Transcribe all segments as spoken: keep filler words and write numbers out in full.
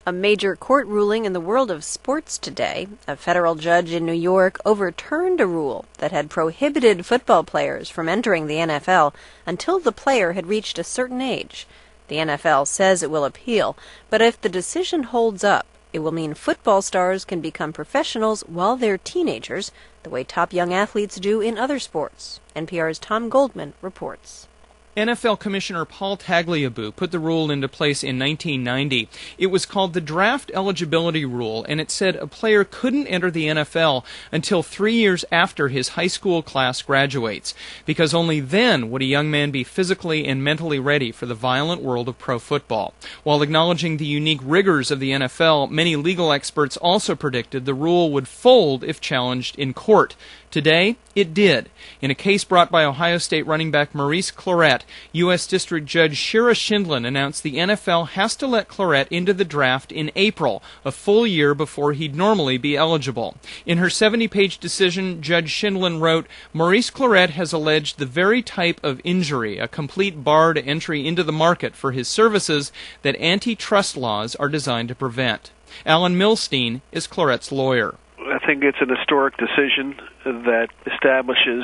A major court ruling in the world of sports today. A federal judge in New York overturned a rule that had prohibited football players from entering the N F L until the player had reached a certain age. The N F L says it will appeal, but if the decision holds up, it will mean football stars can become professionals while they're teenagers, the way top young athletes do in other sports. N P R's Tom Goldman reports. N F L Commissioner Paul Tagliabue put the rule into place in nineteen ninety. It was called the Draft Eligibility Rule, and it said a player couldn't enter the N F L until three years after his high school class graduates, because only then would a young man be physically and mentally ready for the violent world of pro football. While acknowledging the unique rigors of the N F L, many legal experts also predicted the rule would fold if challenged in court. Today, it did. In a case brought by Ohio State running back Maurice Clarett, U S District Judge Shira Schindlin announced the N F L has to let Clarett into the draft in April, a full year before he'd normally be eligible. In her seventy-page decision, Judge Schindlin wrote, Maurice Clarett has alleged the very type of injury, a complete bar to entry into the market for his services, that antitrust laws are designed to prevent. Alan Milstein is Clarett's lawyer. I think it's an historic decision that establishes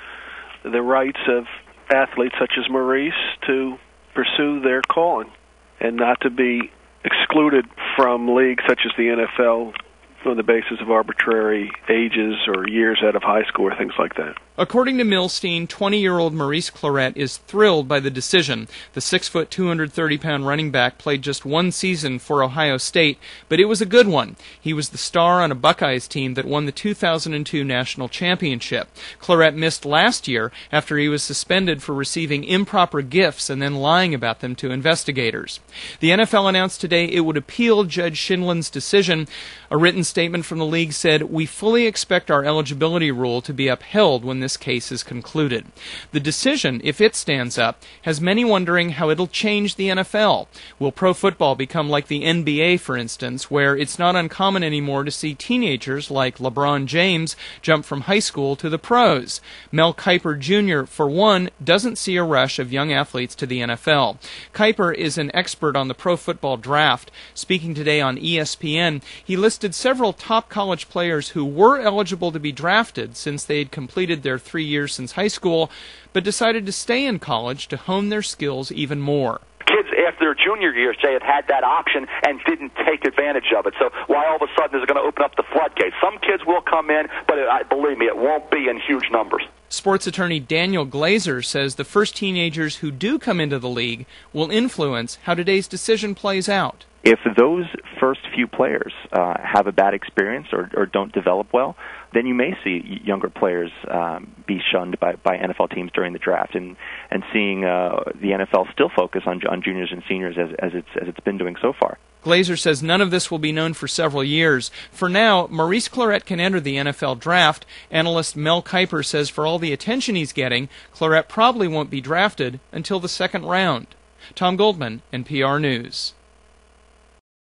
the rights of athletes such as Maurice to pursue their calling and not to be excluded from leagues such as the N F L on the basis of arbitrary ages or years out of high school or things like that. According to Milstein, twenty-year-old Maurice Clarett is thrilled by the decision. The six foot, two hundred thirty pound running back played just one season for Ohio State, but it was a good one. He was the star on a Buckeyes team that won the two thousand two national championship. Clarett missed last year after he was suspended for receiving improper gifts and then lying about them to investigators. The N F L announced today it would appeal Judge Schindlin's decision. A written statement from the league said, "We fully expect our eligibility rule to be upheld when this case is concluded." The decision, if it stands up, has many wondering how it'll change the N F L. Will pro football become like the N B A, for instance, where it's not uncommon anymore to see teenagers like LeBron James jump from high school to the pros? Mel Kiper Junior, for one, doesn't see a rush of young athletes to the N F L. Kiper is an expert on the pro football draft. Speaking today on E S P N, he listed several top college players who were eligible to be drafted since they had completed their three years since high school, but decided to stay in college to hone their skills even more. Kids after their junior year, say, had had that option and didn't take advantage of it. So why all of a sudden is it going to open up the floodgates? Some kids will come in, but it, I, believe me, it won't be in huge numbers. Sports attorney Daniel Glazer says the first teenagers who do come into the league will influence how today's decision plays out. If those first few players uh, have a bad experience or, or don't develop well, then you may see younger players um, be shunned by, by N F L teams during the draft, and and seeing uh, the N F L still focus on, on juniors and seniors as, as it's as it's been doing so far. Glazer says none of this will be known for several years. For now, Maurice Clarett can enter the N F L draft. Analyst Mel Kiper says for all the attention he's getting, Clarett probably won't be drafted until the second round. Tom Goldman, N P R News.